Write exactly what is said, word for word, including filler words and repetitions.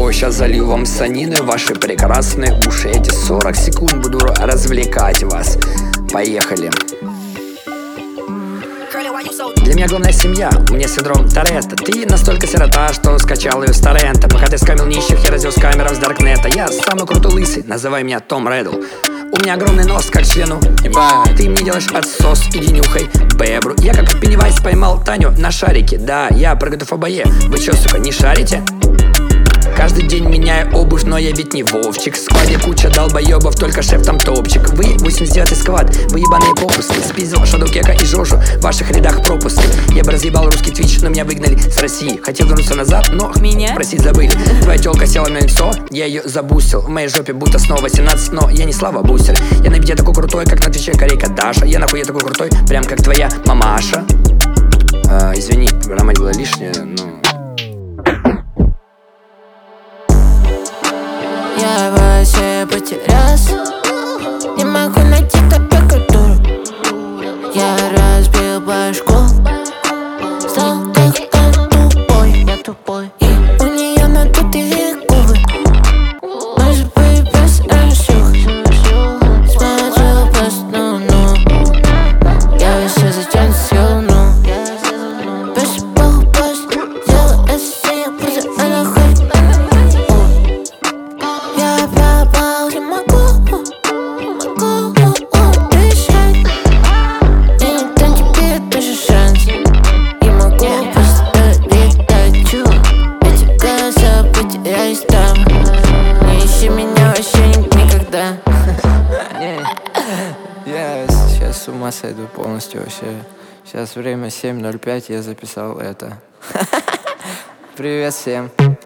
О, сейчас залью вам санины в ваши прекрасные уши. Эти сорок секунд буду развлекать вас. Поехали. Для меня главная семья, у меня синдром Торетто. Ты настолько сирота, что скачал ее с торрента. Пока ты скамил нищих, я развез камеров с Даркнета. Я самый крутой лысый, называй меня Том Реддл. У меня огромный нос, как члену еба. Ты мне делаешь отсос, иди нюхай бебру. Я как Пеннивайз поймал Таню на шарике. Да, я прыгаю в обое. Вы чё, сука, не шарите? Каждый день меняю обувь, но я ведь не Вовчик. В складе куча долбоебов, только шеф там топчик. Вы восемьдесят девятый сквад, вы ебаные попуски. Спиздил Шадукека и Жожу, в ваших рядах пропуски. Я бы разъебал русский твич, но меня выгнали с России. Хотел вернуться назад, но меня просить забыли. Твоя тёлка села на лицо, я ее забустил. В моей жопе будто снова семнадцать, но я не Слава Бустер. Я на виде такой крутой, как на твиче Корейка Даша. Я нахуй я такой крутой, прям как твоя мамаша. а, Извини, ромать было лишнее, но... Я вообще потерялся, не могу найти такую культуру. Я разбил башку, стал как тупой, я тупой. И у нее надутые губы, может быть без расчух. Смотрю пост, ну, ну, я вообще зачем съел, ну. Посыпал пост, делал это, я просто она хуй. Я пропал, не могу, могу решать. И никто не тебе тоже шанс. И могу просто летать. Эти глаза потерялись там. Не ищи меня вообще никогда. Я сейчас с ума сойду полностью вообще. Сейчас время семь ноль пять, я записал это. Привет всем.